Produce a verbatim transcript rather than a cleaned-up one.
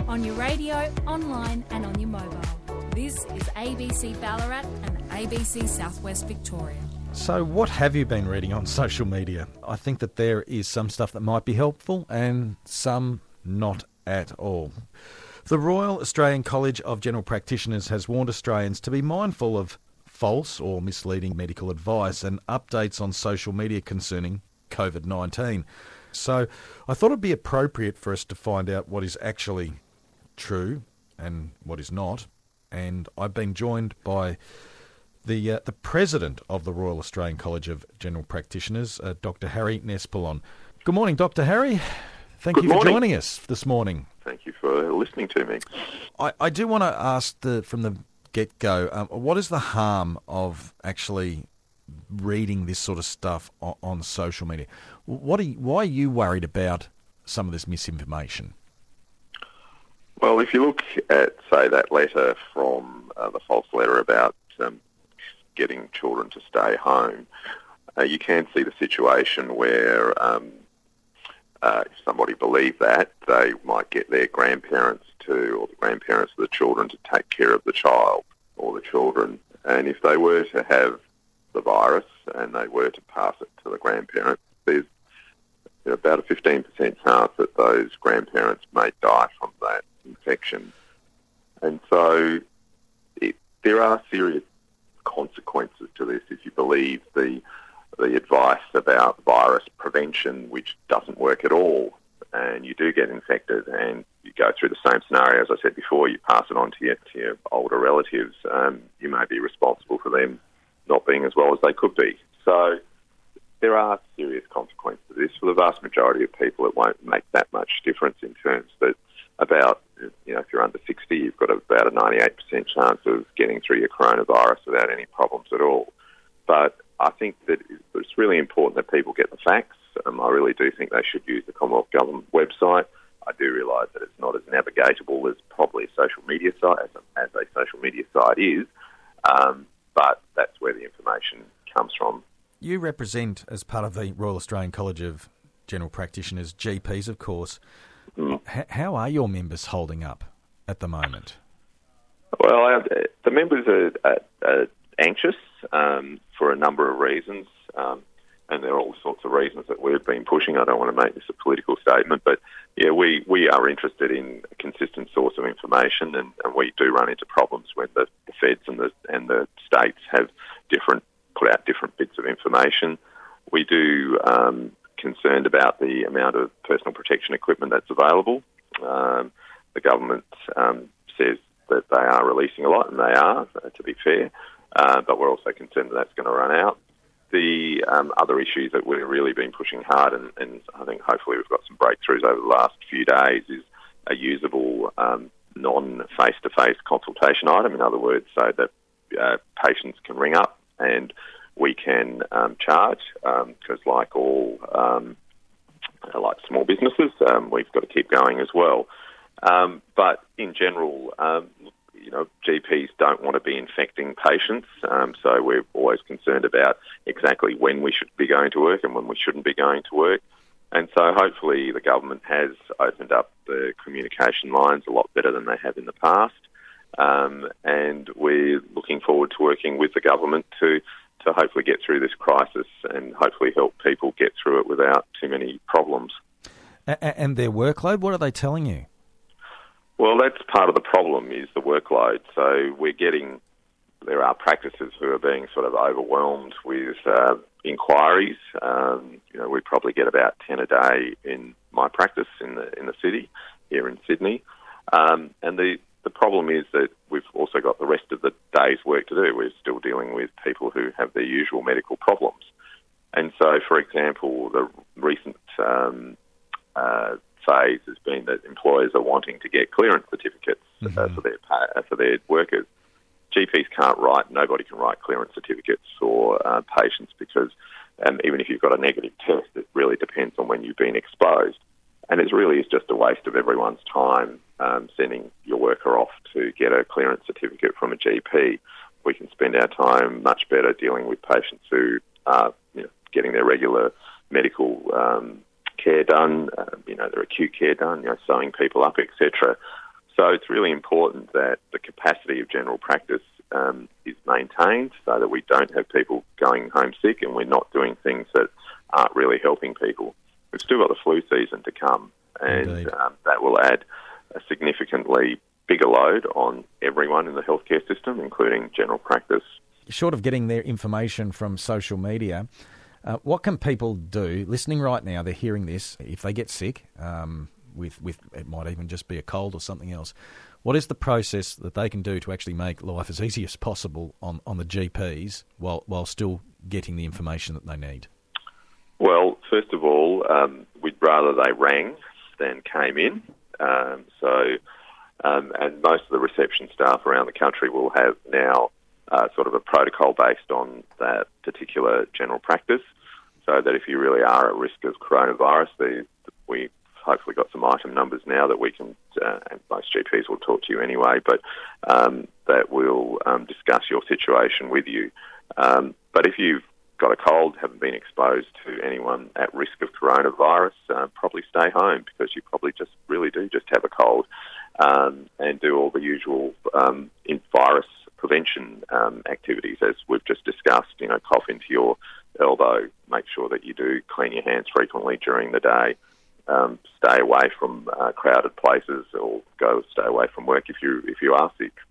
on your radio, online and on your mobile. This is A B C Ballarat and A B C Southwest Victoria. So what have you been reading on social media? I think that there is some stuff that might be helpful and some not at all. The Royal Australian College of General Practitioners has warned Australians to be mindful of false or misleading medical advice and updates on social media concerning COVID nineteen. So I thought it'd be appropriate for us to find out what is actually true and what is not. And I've been joined by the uh, the president of the Royal Australian College of General Practitioners, uh, Doctor Harry Nespolon. Good morning, Doctor Harry. Thank Good you for morning. joining us this morning. Thank you for listening to me. I, I do want to ask the, from the get-go, um, what is the harm of actually reading this sort of stuff on, on social media? What are you, why are you worried about some of this misinformation? Well, if you look at, say, that letter from uh, the false letter about um, getting children to stay home, uh, you can see the situation where um, uh, if somebody believed that, they might get their grandparents to, or the grandparents of the children, to take care of the child or the children. And if they were to have the virus and they were to pass it to the grandparents, there's about a fifteen percent chance that those grandparents may die from that infection. And so it, there are serious consequences to this if you believe the the advice about virus prevention, which doesn't work at all, and you do get infected and you go through the same scenario, as I said before, you pass it on to your, to your older relatives, um, you may be responsible for them not being as well as they could be. So there are serious consequences to this. For the vast majority of people, it won't make that much difference in terms that about, you know, if you're under sixty, you've got about a ninety-eight percent chance of getting through your coronavirus without any problems at all. But I think that it's really important that people get the facts. Um, I really do think they should use the Commonwealth Government website. I do realise that it's not as navigatable as probably a social media site, as a, as a social media site is, um, but that's where the information comes from. You represent, as part of the Royal Australian College of General Practitioners, G Ps, of course. Mm. H- how are your members holding up at the moment? Well, uh, the members are, are, are anxious um, for a number of reasons, um, and there are all sorts of reasons that we've been pushing. I don't want to make this a political statement, but yeah, we, we are interested in a consistent source of information, and, and we do run into problems when the, the feds and the and the states have different put out different bits of information. We do um, concerned about the amount of personal protection equipment that's available. Um, the government um, says that they are releasing a lot, and they are, to be fair, uh, but we're also concerned that that's going to run out. The um, other issues that we've really been pushing hard, and, and I think hopefully we've got some breakthroughs over the last few days, is a usable um, non-face-to-face consultation item. In other words, so that uh, patients can ring up and we can um, charge, because um, like all, um, like small businesses, um, we've got to keep going as well. Um, but in general, um, you know, G Ps don't want to be infecting patients, um, so we're always concerned about exactly when we should be going to work and when we shouldn't be going to work. And so hopefully the government has opened up the communication lines a lot better than they have in the past. Um, and we're looking forward to working with the government to, to hopefully get through this crisis and hopefully help people get through it without too many problems. And their workload, what are they telling you? Well, that's part of the problem, is the workload. So we're getting, there are practices who are being sort of overwhelmed with uh, inquiries. Um, you know, we probably get about ten a day in my practice in the in the city here in Sydney. Um, and the The problem is that we've also got the rest of the day's work to do. We're still dealing with people who have their usual medical problems. And so, for example, the recent um, uh, phase has been that employers are wanting to get clearance certificates mm-hmm. uh, for their uh, for their workers. G Ps can't write, nobody can write clearance certificates for uh, patients because um, even if you've got a negative test, it really depends on when you've been exposed. And it really is just a waste of everyone's time um, sending your worker off to get a clearance certificate from a G P. We can spend our time much better dealing with patients who are, you know, getting their regular medical um, care done, uh, you know, their acute care done, you know, sewing people up, et cetera. So it's really important that the capacity of general practice um, is maintained so that we don't have people going home sick and we're not doing things that aren't really helping people. We've still got the flu season to come, and um, that will add a significantly bigger load on everyone in the healthcare system, including general practice. Short of getting their information from social media, uh, what can people do, listening right now, they're hearing this, if they get sick, um, with, with it might even just be a cold or something else, what is the process that they can do to actually make life as easy as possible on, on the G Ps while, while still getting the information that they need? Well, first of all, um, we'd rather they rang than came in. Um, so, um, and most of the reception staff around the country will have now uh, sort of a protocol based on that particular general practice, so that if you really are at risk of coronavirus, the, we hopefully got some item numbers now that we can, uh, and most G Ps will talk to you anyway, but um, that will um, discuss your situation with you. Um, but if you've got a cold, haven't been exposed to anyone at risk of coronavirus, uh, probably stay home, because you probably just really do just have a cold, um, and do all the usual um, in virus prevention um, activities as we've just discussed. You know, cough into your elbow, make sure that you do clean your hands frequently during the day, um, stay away from uh, crowded places, or go stay away from work if you if you are sick.